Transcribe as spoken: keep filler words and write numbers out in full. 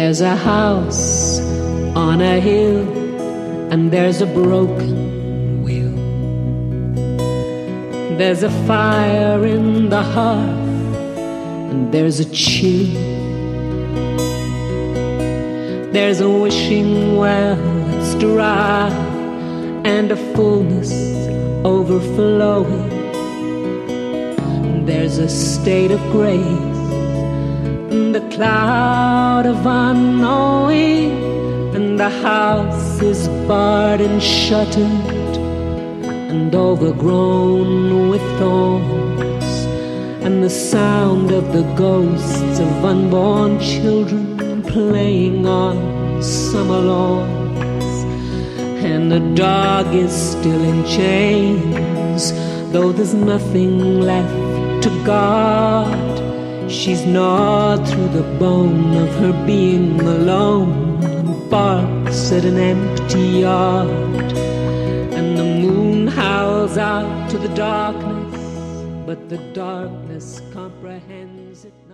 There's a house on a hill, and there's a broken wheel. There's a fire in the hearth, and there's a chill. There's a wishing well that's dry, and a fullness overflowing. There's a state of grace, and a cloud of unknowing, and the house is barred and shuttered and overgrown with thorns, and the sound of the ghosts of unborn children playing on summer lawns. And the dog is still in chains, though there's nothing left to guard. She's gnawed through the bone of her being alone, and barks at an empty yard. And the moon howls out to the darkness, but the darkness comprehends it.